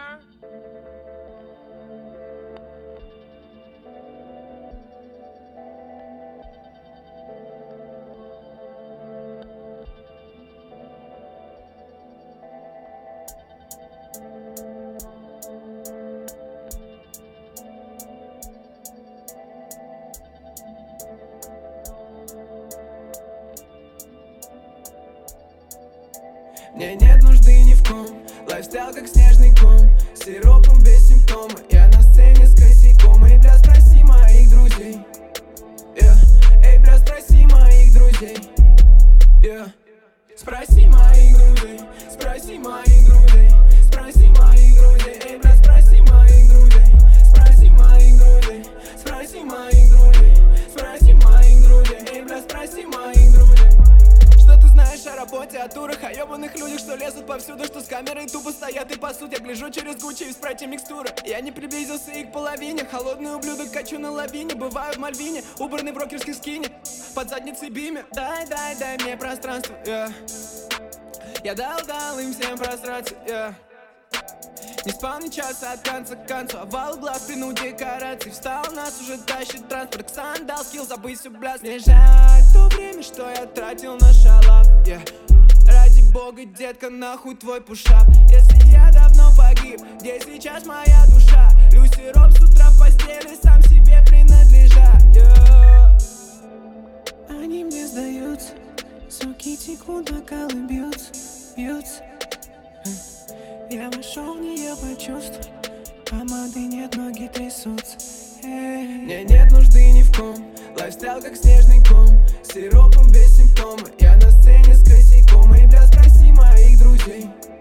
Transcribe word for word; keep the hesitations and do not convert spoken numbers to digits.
Мне нет нужды ни в ком, лайфстайл как снежный ком, сиропом без симптома. Я на сцене с косяком. Эй, бля, спроси моих друзей, yeah. Эй, бля, спроси моих друзей, yeah. Спроси моих друзей, спроси моих друзей, спроси моих друзей. Эй, бля, спроси моих друзей, спроси моих друзей, спроси моих друзей, спроси моих друзей. Эй, бля, спроси моих друзей. Что ты знаешь о работе, о турах, о ебаных людях, что лезут повсюду, что с камерой тупо стоят и пасут. Я гляжу через Гуччи и в спрайте микстуры. Я не приблизился и к половине. Холодный ублюдок, качу на лавине. Бываю в Мальвине, убранный брокерский скине, под задницей биме. Дай, дай, дай мне пространство, yeah. Я дал, дал им всем просраться, yeah. Не спал ни часа от конца к концу. Овал глаз, плену декораций. Встал, нас уже тащит транспорт. Сандал, скилл, забыть всю блядь. Мне жаль то время, что я тратил на шалав, yeah. Ради бога, детка, нахуй твой пушап. Если я давно погиб, где сейчас моя душа? Люси Роб с утра в постели, сам себе принадлежа, yeah. Они мне сдаются, суки текут, бокалы бьются, бьются. Я вошел в нее почувствовать, помады нет, ноги трясутся. Эй. Мне нет нужды ни в ком, лайфстайл как снежный ком, сиропом без симптома. Я на сцене с косяком. Эй, бля, спроси моих друзей.